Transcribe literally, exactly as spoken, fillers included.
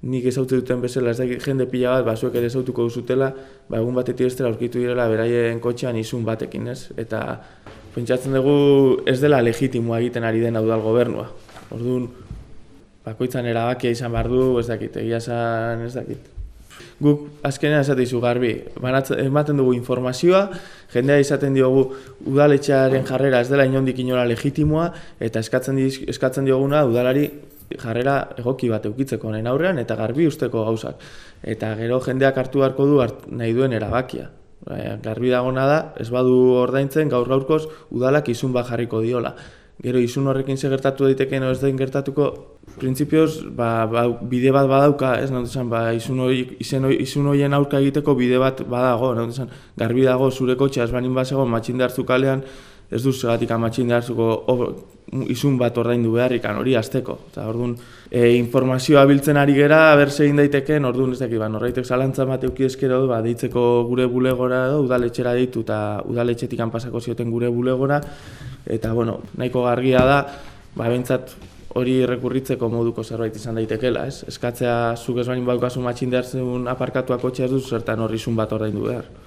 nik ezautzen duten bezala, ez dakit jende pila bat, ba, zuek ere ezautuko duzutela, ba, egun batetik bestera aurkitu direla beraien kotxean isun batekin, ez? Eta pentsatzen dugu ez dela legitimoa egiten ari den udal gobernua. Orduan, bakoitzan erabakia izan behar du, ez dakit, egia esan ez dakit. Guk azkenean esateizu garbi, ematen dugu informazioa, jendea izaten diogu udaletxearen jarrera ez dela inondik inora legitimoa, eta eskatzen, diz, eskatzen dioguna udalari jarrera egoki bat eukitzeko honen aurrean eta garbi usteko gauzak. Eta gero jendeak hartu beharko du hart, nahi duen erabakia. Garbi dagona da, ez badu ordaintzen gaur gaurkoz udalak isun bat jarriko diola. Gero isun horrekin ze gertatu daiteken o ez den gertatuko, printzipioz ba, ba, bide bat badauka, ez nahi esan, ba, isun, hori, izen, isun horien aurka egiteko bide bat badago, nahi esan, garbi dago zure kotxeaz banin bazego matxin hartzu kalean, ez du zegatik matxin hartzuko isun bat ordaindu beharrikan hori azteko. Eta orduan, e, informazioa biltzen ari gera, ber zein daiteken, orduan ez dakit, ba, norbaitek zalantza bat euki eskero, ba, deitzeko gure bulegora edo, udaletxera deitu eta udaletxetik pasako zioten gure bulegora, eta, bueno, nahiko gargia da, ba, behintzat hori rekurritzeko moduko zerbait izan daitekela, ez? Eskatzea zuk ez banin baukazu matxin hartzen aparkatuak kotxea ez duzu zertan horri isun bat ordaindu behar.